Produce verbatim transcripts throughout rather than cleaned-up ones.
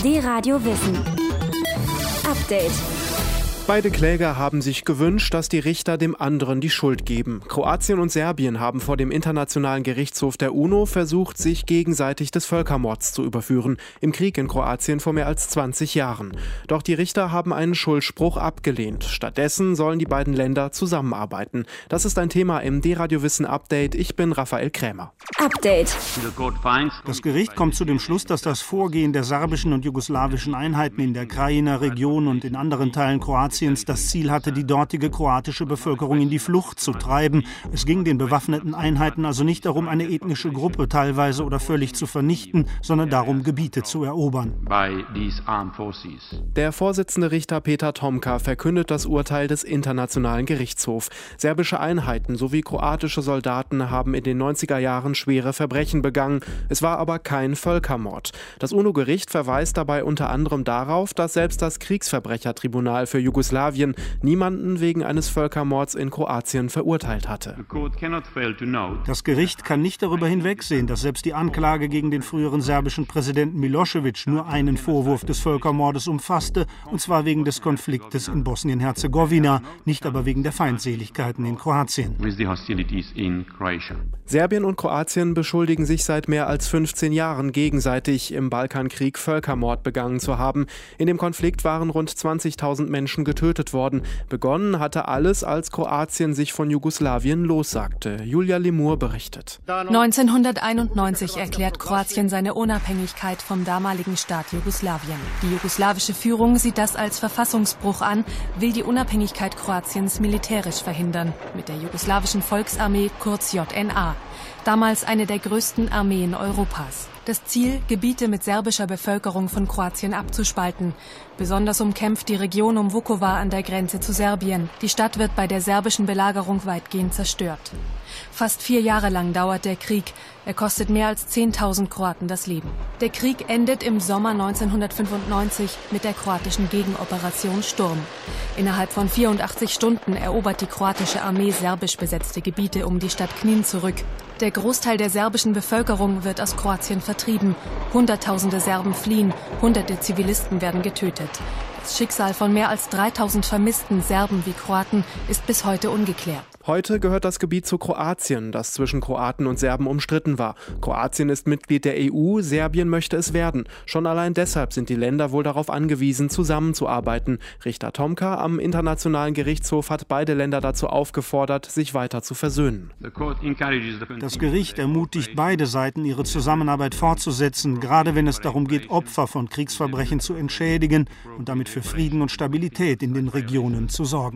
D-Radio Wissen. Update. Beide Kläger haben sich gewünscht, dass die Richter dem anderen die Schuld geben. Kroatien und Serbien haben vor dem Internationalen Gerichtshof der UNO versucht, sich gegenseitig des Völkermords zu überführen, im Krieg in Kroatien vor mehr als zwanzig Jahren. Doch die Richter haben einen Schuldspruch abgelehnt. Stattdessen sollen die beiden Länder zusammenarbeiten. Das ist ein Thema im D-Radio Wissen Update. Ich bin Raphael Krämer. Update. Das Gericht kommt zu dem Schluss, dass das Vorgehen der serbischen und jugoslawischen Einheiten in der Krajina Region und in anderen Teilen Kroatiens das Ziel hatte, die dortige kroatische Bevölkerung in die Flucht zu treiben. Es ging den bewaffneten Einheiten also nicht darum, eine ethnische Gruppe teilweise oder völlig zu vernichten, sondern darum, Gebiete zu erobern. Der Vorsitzende Richter Petar Tomka verkündet das Urteil des Internationalen Gerichtshofs. Serbische Einheiten sowie kroatische Soldaten haben in den neunziger Jahren schwere Verbrechen begangen. Es war aber kein Völkermord. Das UNO-Gericht verweist dabei unter anderem darauf, dass selbst das Kriegsverbrechertribunal für Jugoslawien niemanden wegen eines Völkermords in Kroatien verurteilt hatte. Das Gericht kann nicht darüber hinwegsehen, dass selbst die Anklage gegen den früheren serbischen Präsidenten Milošević nur einen Vorwurf des Völkermordes umfasste, und zwar wegen des Konfliktes in Bosnien-Herzegowina, nicht aber wegen der Feindseligkeiten in Kroatien. Serbien und Kroatien beschuldigen sich seit mehr als fünfzehn Jahren gegenseitig, im Balkankrieg Völkermord begangen zu haben. In dem Konflikt waren rund zwanzigtausend Menschen getötet worden. Begonnen hatte alles, als Kroatien sich von Jugoslawien lossagte. Julia Limur berichtet. neunzehnhunderteinundneunzig erklärt Kroatien seine Unabhängigkeit vom damaligen Staat Jugoslawien. Die jugoslawische Führung sieht das als Verfassungsbruch an, will die Unabhängigkeit Kroatiens militärisch verhindern. Mit der jugoslawischen Volksarmee, kurz J N A. Damals eine der größten Armeen Europas. Das Ziel, Gebiete mit serbischer Bevölkerung von Kroatien abzuspalten. Besonders umkämpft die Region um Vukovar an der Grenze zu Serbien. Die Stadt wird bei der serbischen Belagerung weitgehend zerstört. Fast vier Jahre lang dauert der Krieg. Er kostet mehr als zehntausend Kroaten das Leben. Der Krieg endet im Sommer neunzehnhundertfünfundneunzig mit der kroatischen Gegenoperation Sturm. Innerhalb von vierundachtzig Stunden erobert die kroatische Armee serbisch besetzte Gebiete um die Stadt Knin zurück. Der Großteil der serbischen Bevölkerung wird aus Kroatien vertrieben. Hunderttausende Serben fliehen, hunderte Zivilisten werden getötet. Das Schicksal von mehr als dreitausend vermissten Serben wie Kroaten ist bis heute ungeklärt. Heute gehört das Gebiet zu Kroatien, das zwischen Kroaten und Serben umstritten war. Kroatien ist Mitglied der E U, Serbien möchte es werden. Schon allein deshalb sind die Länder wohl darauf angewiesen, zusammenzuarbeiten. Richter Tomka am Internationalen Gerichtshof hat beide Länder dazu aufgefordert, sich weiter zu versöhnen. Das Gericht ermutigt beide Seiten, ihre Zusammenarbeit fortzusetzen, gerade wenn es darum geht, Opfer von Kriegsverbrechen zu entschädigen und damit für Frieden und Stabilität in den Regionen zu sorgen.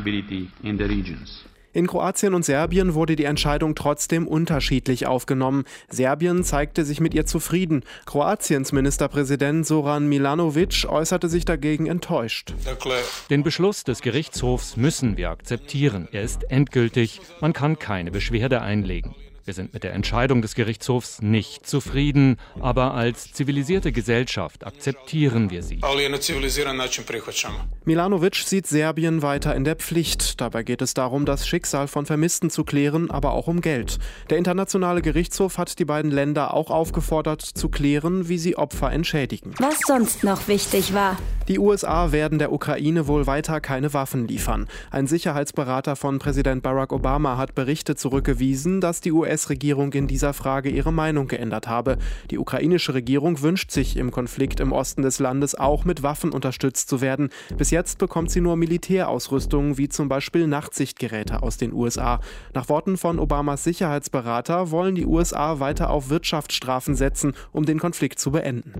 In Kroatien und Serbien wurde die Entscheidung trotzdem unterschiedlich aufgenommen. Serbien zeigte sich mit ihr zufrieden. Kroatiens Ministerpräsident Zoran Milanović äußerte sich dagegen enttäuscht. Den Beschluss des Gerichtshofs müssen wir akzeptieren. Er ist endgültig. Man kann keine Beschwerde einlegen. Wir sind mit der Entscheidung des Gerichtshofs nicht zufrieden, aber als zivilisierte Gesellschaft akzeptieren wir sie. Milanović sieht Serbien weiter in der Pflicht. Dabei geht es darum, das Schicksal von Vermissten zu klären, aber auch um Geld. Der Internationale Gerichtshof hat die beiden Länder auch aufgefordert, zu klären, wie sie Opfer entschädigen. Was sonst noch wichtig war. Die U S A werden der Ukraine wohl weiter keine Waffen liefern. Ein Sicherheitsberater von Präsident Barack Obama hat Berichte zurückgewiesen, dass die U S-Regierung in dieser Frage ihre Meinung geändert habe. Die ukrainische Regierung wünscht sich, im Konflikt im Osten des Landes auch mit Waffen unterstützt zu werden. Bis jetzt bekommt sie nur Militärausrüstung, wie zum Beispiel Nachtsichtgeräte aus den U S A. Nach Worten von Obamas Sicherheitsberater wollen die U S A weiter auf Wirtschaftsstrafen setzen, um den Konflikt zu beenden.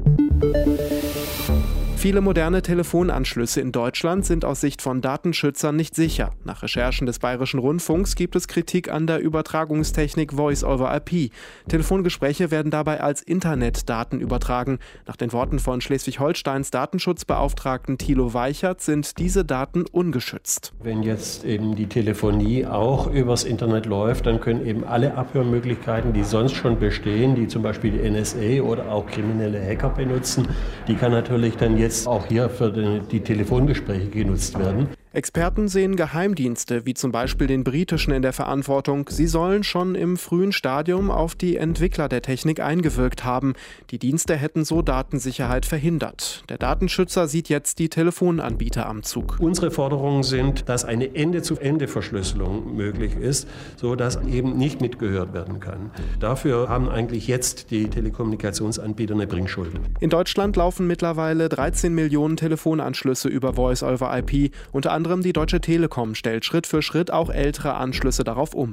Viele moderne Telefonanschlüsse in Deutschland sind aus Sicht von Datenschützern nicht sicher. Nach Recherchen des Bayerischen Rundfunks gibt es Kritik an der Übertragungstechnik Voice over I P. Telefongespräche werden dabei als Internetdaten übertragen. Nach den Worten von Schleswig-Holsteins Datenschutzbeauftragten Thilo Weichert sind diese Daten ungeschützt. Wenn jetzt eben die Telefonie auch übers Internet läuft, dann können eben alle Abhörmöglichkeiten, die sonst schon bestehen, die zum Beispiel die N S A oder auch kriminelle Hacker benutzen, die kann natürlich dann jetzt auch hier für die Telefongespräche genutzt werden. Experten sehen Geheimdienste, wie zum Beispiel den britischen, in der Verantwortung. Sie sollen schon im frühen Stadium auf die Entwickler der Technik eingewirkt haben. Die Dienste hätten so Datensicherheit verhindert. Der Datenschützer sieht jetzt die Telefonanbieter am Zug. Unsere Forderungen sind, dass eine Ende-zu-Ende-Verschlüsselung möglich ist, sodass eben nicht mitgehört werden kann. Dafür haben eigentlich jetzt die Telekommunikationsanbieter eine Bringschuld. In Deutschland laufen mittlerweile dreizehn Millionen Telefonanschlüsse über Voice over I P. Unter anderem die Deutsche Telekom stellt Schritt für Schritt auch ältere Anschlüsse darauf um.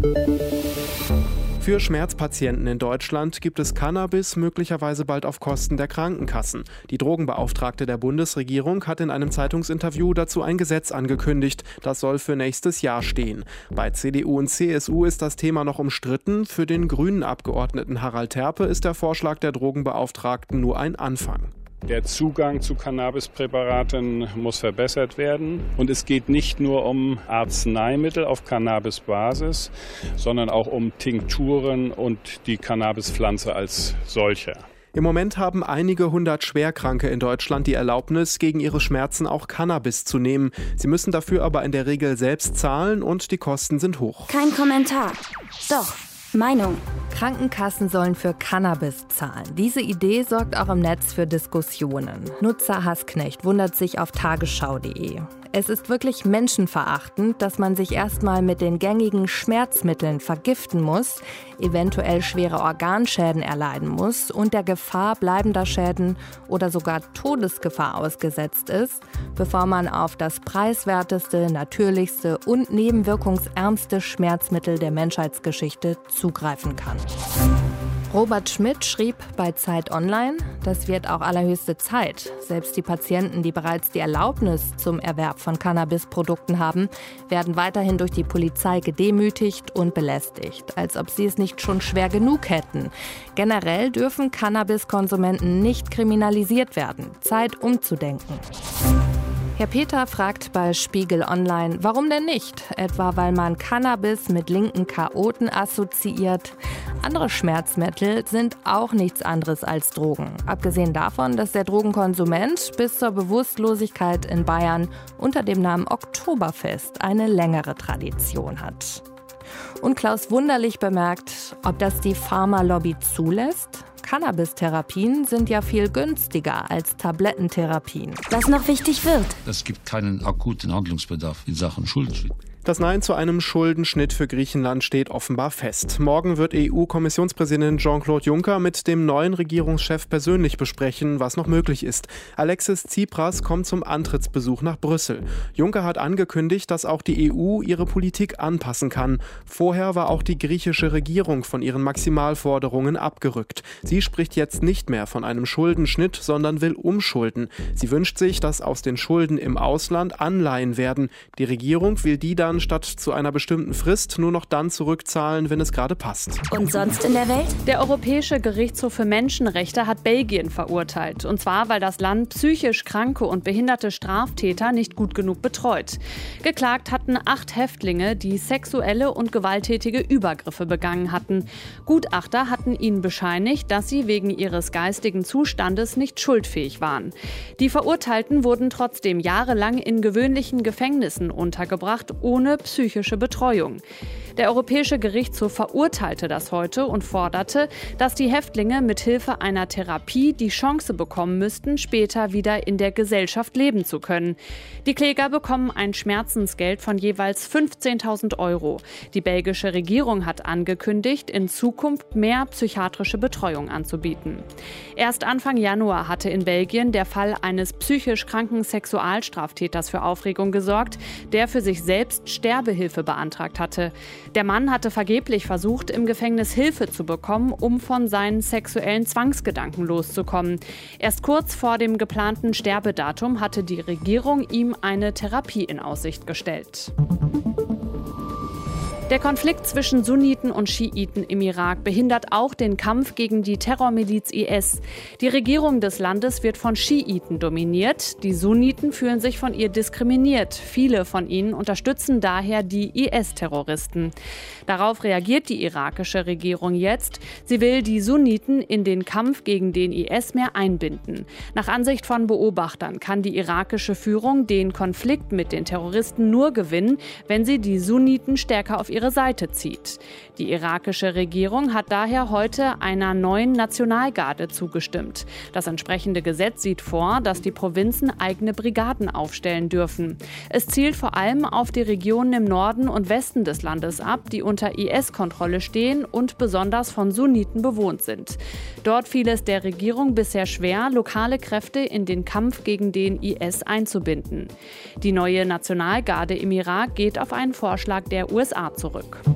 Für Schmerzpatienten in Deutschland gibt es Cannabis möglicherweise bald auf Kosten der Krankenkassen. Die Drogenbeauftragte der Bundesregierung hat in einem Zeitungsinterview dazu ein Gesetz angekündigt. Das soll für nächstes Jahr stehen. Bei C D U und C S U ist das Thema noch umstritten. Für den grünen Abgeordneten Harald Terpe ist der Vorschlag der Drogenbeauftragten nur ein Anfang. Der Zugang zu Cannabispräparaten muss verbessert werden. Und es geht nicht nur um Arzneimittel auf Cannabisbasis, sondern auch um Tinkturen und die Cannabispflanze als solche. Im Moment haben einige hundert Schwerkranke in Deutschland die Erlaubnis, gegen ihre Schmerzen auch Cannabis zu nehmen. Sie müssen dafür aber in der Regel selbst zahlen und die Kosten sind hoch. Kein Kommentar. Doch. Meinung. Krankenkassen sollen für Cannabis zahlen. Diese Idee sorgt auch im Netz für Diskussionen. Nutzer Hassknecht wundert sich auf tagesschau punkt de. Es ist wirklich menschenverachtend, dass man sich erstmal mit den gängigen Schmerzmitteln vergiften muss, eventuell schwere Organschäden erleiden muss und der Gefahr bleibender Schäden oder sogar Todesgefahr ausgesetzt ist, bevor man auf das preiswerteste, natürlichste und nebenwirkungsärmste Schmerzmittel der Menschheitsgeschichte zugreifen kann. Robert Schmidt schrieb bei Zeit Online, das wird auch allerhöchste Zeit. Selbst die Patienten, die bereits die Erlaubnis zum Erwerb von Cannabisprodukten haben, werden weiterhin durch die Polizei gedemütigt und belästigt, als ob sie es nicht schon schwer genug hätten. Generell dürfen Cannabiskonsumenten nicht kriminalisiert werden. Zeit umzudenken. Herr Peter fragt bei Spiegel Online, warum denn nicht? Etwa weil man Cannabis mit linken Chaoten assoziiert. Andere Schmerzmittel sind auch nichts anderes als Drogen. Abgesehen davon, dass der Drogenkonsument bis zur Bewusstlosigkeit in Bayern unter dem Namen Oktoberfest eine längere Tradition hat. Und Klaus Wunderlich bemerkt, ob das die Pharmalobby zulässt? Cannabis-Therapien sind ja viel günstiger als Tablettentherapien. Was noch wichtig wird. Es gibt keinen akuten Handlungsbedarf in Sachen Schuldenschnitt. Das Nein zu einem Schuldenschnitt für Griechenland steht offenbar fest. Morgen wird E U-Kommissionspräsident Jean-Claude Juncker mit dem neuen Regierungschef persönlich besprechen, was noch möglich ist. Alexis Tsipras kommt zum Antrittsbesuch nach Brüssel. Juncker hat angekündigt, dass auch die E U ihre Politik anpassen kann. Vorher war auch die griechische Regierung von ihren Maximalforderungen abgerückt. Sie spricht jetzt nicht mehr von einem Schuldenschnitt, sondern will umschulden. Sie wünscht sich, dass aus den Schulden im Ausland Anleihen werden. Die Regierung will die dann statt zu einer bestimmten Frist nur noch dann zurückzahlen, wenn es gerade passt. Und sonst in der Welt? Der Europäische Gerichtshof für Menschenrechte hat Belgien verurteilt. Und zwar, weil das Land psychisch kranke und behinderte Straftäter nicht gut genug betreut. Geklagt hatten acht Häftlinge, die sexuelle und gewalttätige Übergriffe begangen hatten. Gutachter hatten ihnen bescheinigt, dass sie wegen ihres geistigen Zustandes nicht schuldfähig waren. Die Verurteilten wurden trotzdem jahrelang in gewöhnlichen Gefängnissen untergebracht, ohne psychische Betreuung. Der Europäische Gerichtshof verurteilte das heute und forderte, dass die Häftlinge mit Hilfe einer Therapie die Chance bekommen müssten, später wieder in der Gesellschaft leben zu können. Die Kläger bekommen ein Schmerzensgeld von jeweils fünfzehntausend Euro. Die belgische Regierung hat angekündigt, in Zukunft mehr psychiatrische Betreuung anzubieten. Erst Anfang Januar hatte in Belgien der Fall eines psychisch kranken Sexualstraftäters für Aufregung gesorgt, der für sich selbst Sterbehilfe beantragt hatte. Der Mann hatte vergeblich versucht, im Gefängnis Hilfe zu bekommen, um von seinen sexuellen Zwangsgedanken loszukommen. Erst kurz vor dem geplanten Sterbedatum hatte die Regierung ihm eine Therapie in Aussicht gestellt. Der Konflikt zwischen Sunniten und Schiiten im Irak behindert auch den Kampf gegen die Terrormiliz I S. Die Regierung des Landes wird von Schiiten dominiert. Die Sunniten fühlen sich von ihr diskriminiert. Viele von ihnen unterstützen daher die I S-Terroristen. Darauf reagiert die irakische Regierung jetzt. Sie will die Sunniten in den Kampf gegen den I S mehr einbinden. Nach Ansicht von Beobachtern kann die irakische Führung den Konflikt mit den Terroristen nur gewinnen, wenn sie die Sunniten stärker auf ihre Seite zieht. Die irakische Regierung hat daher heute einer neuen Nationalgarde zugestimmt. Das entsprechende Gesetz sieht vor, dass die Provinzen eigene Brigaden aufstellen dürfen. Es zielt vor allem auf die Regionen im Norden und Westen des Landes ab, die unter I S-Kontrolle stehen und besonders von Sunniten bewohnt sind. Dort fiel es der Regierung bisher schwer, lokale Kräfte in den Kampf gegen den I S einzubinden. Die neue Nationalgarde im Irak geht auf einen Vorschlag der U S A zurück.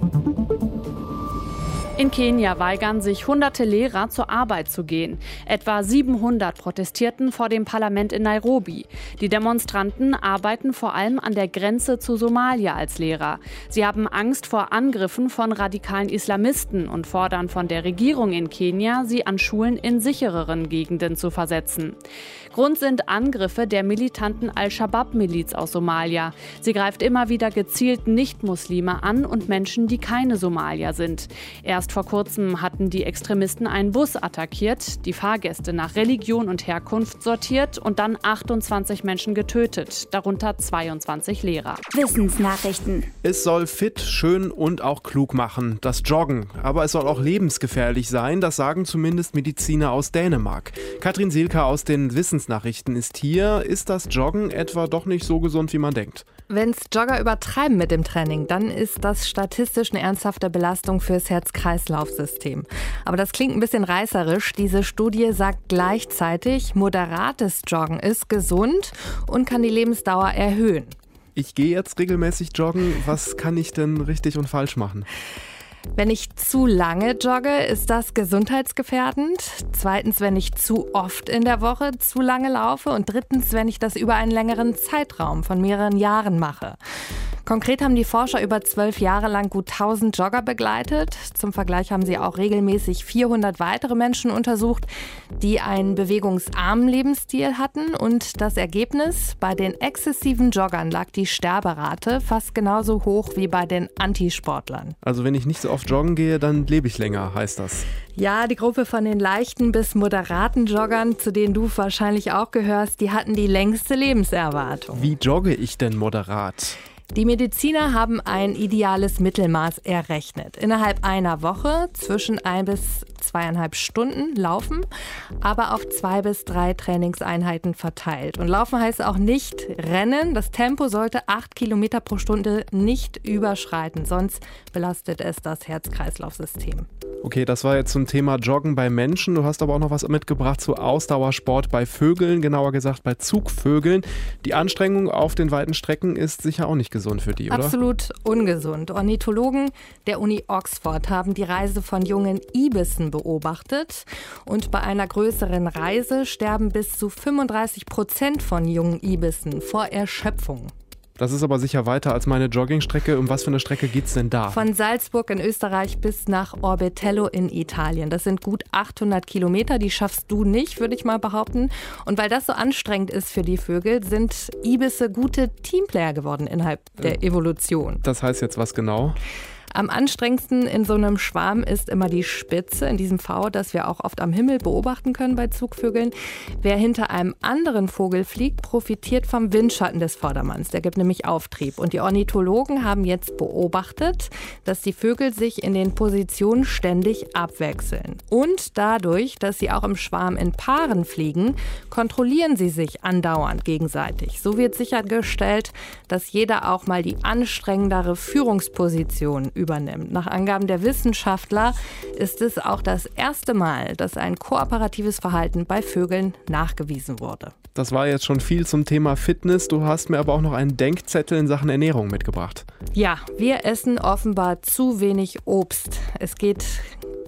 In Kenia weigern sich hunderte Lehrer, zur Arbeit zu gehen. Etwa siebenhundert protestierten vor dem Parlament in Nairobi. Die Demonstranten arbeiten vor allem an der Grenze zu Somalia als Lehrer. Sie haben Angst vor Angriffen von radikalen Islamisten und fordern von der Regierung in Kenia, sie an Schulen in sichereren Gegenden zu versetzen. Grund sind Angriffe der militanten Al-Shabaab-Miliz aus Somalia. Sie greift immer wieder gezielt Nicht-Muslime an und Menschen, die keine Somalier sind. Erst vor kurzem hatten die Extremisten einen Bus attackiert, die Fahrgäste nach Religion und Herkunft sortiert und dann achtundzwanzig Menschen getötet, darunter zweiundzwanzig Lehrer. Wissensnachrichten. Es soll fit, schön und auch klug machen, das Joggen. Aber es soll auch lebensgefährlich sein, das sagen zumindest Mediziner aus Dänemark. Katrin Sielke aus den Wissensnachrichten ist hier. Ist das Joggen etwa doch nicht so gesund, wie man denkt? Wenn's Jogger übertreiben mit dem Training, dann ist das statistisch eine ernsthafte Belastung fürs Herz-Kreislauf-System. Aber das klingt ein bisschen reißerisch. Diese Studie sagt gleichzeitig, moderates Joggen ist gesund und kann die Lebensdauer erhöhen. Ich gehe jetzt regelmäßig joggen. Was kann ich denn richtig und falsch machen? Wenn ich zu lange jogge, ist das gesundheitsgefährdend. Zweitens, wenn ich zu oft in der Woche zu lange laufe. Und drittens, wenn ich das über einen längeren Zeitraum von mehreren Jahren mache. Konkret haben die Forscher über zwölf Jahre lang gut tausend Jogger begleitet. Zum Vergleich haben sie auch regelmäßig vierhundert weitere Menschen untersucht, die einen bewegungsarmen Lebensstil hatten. Und das Ergebnis? Bei den exzessiven Joggern lag die Sterberate fast genauso hoch wie bei den Antisportlern. Also wenn ich nicht so oft joggen gehe, dann lebe ich länger, heißt das. Ja, die Gruppe von den leichten bis moderaten Joggern, zu denen du wahrscheinlich auch gehörst, die hatten die längste Lebenserwartung. Wie jogge ich denn moderat? Die Mediziner haben ein ideales Mittelmaß errechnet. Innerhalb einer Woche zwischen ein bis zweieinhalb Stunden laufen, aber auf zwei bis drei Trainingseinheiten verteilt. Und laufen heißt auch nicht rennen. Das Tempo sollte acht Kilometer pro Stunde nicht überschreiten, sonst belastet es das Herz-Kreislauf-System. Okay, das war jetzt zum Thema Joggen bei Menschen. Du hast aber auch noch was mitgebracht zu Ausdauersport bei Vögeln, genauer gesagt bei Zugvögeln. Die Anstrengung auf den weiten Strecken ist sicher auch nicht gesund für die, oder? Absolut ungesund. Ornithologen der Uni Oxford haben die Reise von jungen Ibissen beobachtet. Und bei einer größeren Reise sterben bis zu fünfunddreißig Prozent von jungen Ibissen vor Erschöpfung. Das ist aber sicher weiter als meine Joggingstrecke. Um was für eine Strecke geht's denn da? Von Salzburg in Österreich bis nach Orbetello in Italien. Das sind gut achthundert Kilometer. Die schaffst du nicht, würde ich mal behaupten. Und weil das so anstrengend ist für die Vögel, sind Ibisse gute Teamplayer geworden innerhalb der Evolution. Das heißt jetzt was genau? Am anstrengendsten in so einem Schwarm ist immer die Spitze, in diesem V, das wir auch oft am Himmel beobachten können bei Zugvögeln. Wer hinter einem anderen Vogel fliegt, profitiert vom Windschatten des Vordermanns. Der gibt nämlich Auftrieb. Und die Ornithologen haben jetzt beobachtet, dass die Vögel sich in den Positionen ständig abwechseln. Und dadurch, dass sie auch im Schwarm in Paaren fliegen, kontrollieren sie sich andauernd gegenseitig. So wird sichergestellt, dass jeder auch mal die anstrengendere Führungsposition übernimmt. Nach Angaben der Wissenschaftler ist es auch das erste Mal, dass ein kooperatives Verhalten bei Vögeln nachgewiesen wurde. Das war jetzt schon viel zum Thema Fitness. Du hast mir aber auch noch einen Denkzettel in Sachen Ernährung mitgebracht. Ja, wir essen offenbar zu wenig Obst. Es geht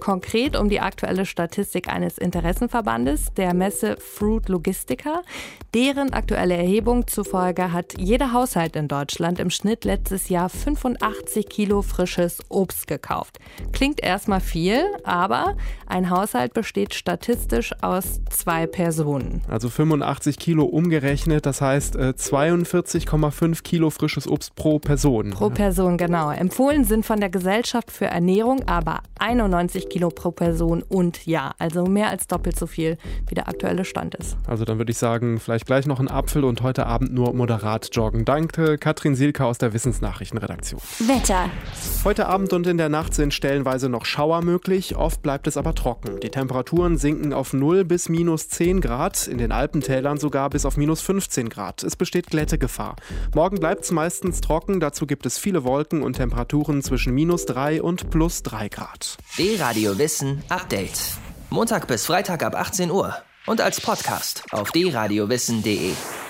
konkret um die aktuelle Statistik eines Interessenverbandes, der Messe Fruit Logistica. Deren aktuelle Erhebung zufolge hat jeder Haushalt in Deutschland im Schnitt letztes Jahr fünfundachtzig Kilo frisches Obst gekauft. Klingt erstmal viel, aber ein Haushalt besteht statistisch aus zwei Personen. Also fünfundachtzig Kilo umgerechnet, das heißt äh, zweiundvierzig Komma fünf Kilo frisches Obst pro Person. Pro Person, genau. Empfohlen sind von der Gesellschaft für Ernährung aber einundneunzig Kilo pro Person und Jahr. Also mehr als doppelt so viel, wie der aktuelle Stand ist. Also dann würde ich sagen, vielleicht gleich noch ein Apfel und heute Abend nur moderat joggen. Danke, Katrin Sielke aus der Wissensnachrichtenredaktion. Wetter. Heute Abend und in der Nacht sind stellenweise noch Schauer möglich, oft bleibt es aber trocken. Die Temperaturen sinken auf null bis minus zehn Grad, in den Alpentälern sogar bis auf minus fünfzehn Grad. Es besteht Glättegefahr. Morgen bleibt es meistens trocken, dazu gibt es viele Wolken und Temperaturen zwischen minus drei und plus drei Grad. D-Radio Wissen Update. Montag bis Freitag ab achtzehn Uhr und als Podcast auf d radio wissen punkt de.